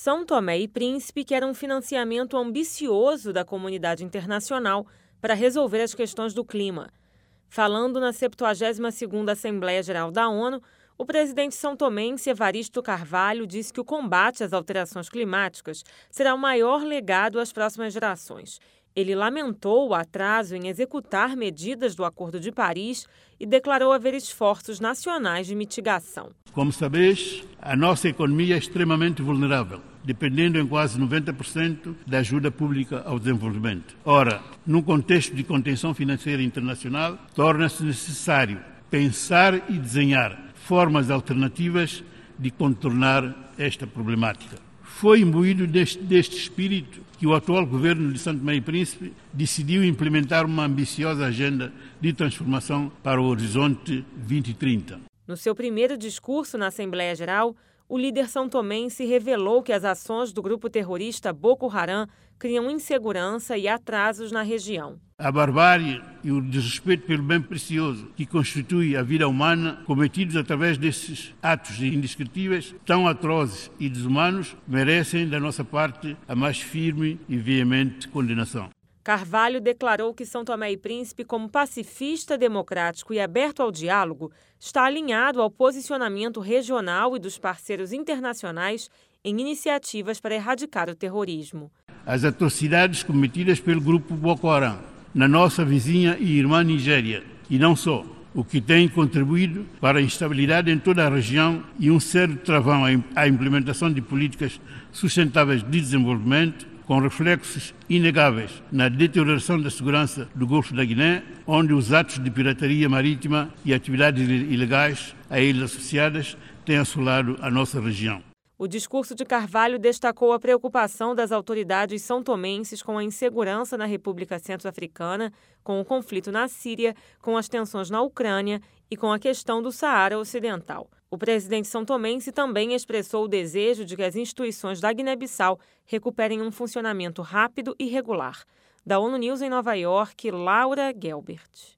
São Tomé e Príncipe quer um financiamento ambicioso da comunidade internacional para resolver as questões do clima. Falando na 72ª Assembleia Geral da ONU, o presidente são-tomense Evaristo Carvalho disse que o combate às alterações climáticas será o maior legado às próximas gerações. Ele lamentou o atraso em executar medidas do Acordo de Paris e declarou haver esforços nacionais de mitigação. Como sabeis, a nossa economia é extremamente vulnerável, dependendo em quase 90% da ajuda pública ao desenvolvimento. Ora, num contexto de contenção financeira internacional, torna-se necessário pensar e desenhar formas alternativas de contornar esta problemática. Foi imbuído deste espírito que o atual governo de São Tomé e Príncipe decidiu implementar uma ambiciosa agenda de transformação para o horizonte 2030. No seu primeiro discurso na Assembleia Geral, o líder são-tomense revelou que as ações do grupo terrorista Boko Haram criam insegurança e atrasos na região. A barbárie e o desrespeito pelo bem precioso que constitui a vida humana, cometidos através desses atos indescritíveis, tão atrozes e desumanos, merecem da nossa parte a mais firme e veemente condenação. Carvalho declarou que São Tomé e Príncipe, como pacifista, democrático e aberto ao diálogo, está alinhado ao posicionamento regional e dos parceiros internacionais em iniciativas para erradicar o terrorismo. As atrocidades cometidas pelo grupo Boko Haram na nossa vizinha e irmã Nigéria, e não só, o que tem contribuído para a instabilidade em toda a região e um sério travão à implementação de políticas sustentáveis de desenvolvimento, com reflexos inegáveis na deterioração da segurança do Golfo da Guiné, onde os atos de pirataria marítima e atividades ilegais a eles associadas têm assolado a nossa região. O discurso de Carvalho destacou a preocupação das autoridades são-tomenses com a insegurança na República Centro-Africana, com o conflito na Síria, com as tensões na Ucrânia e com a questão do Saara Ocidental. O presidente são-tomense também expressou o desejo de que as instituições da Guiné-Bissau recuperem um funcionamento rápido e regular. Da ONU News em Nova York, Laura Gelbert.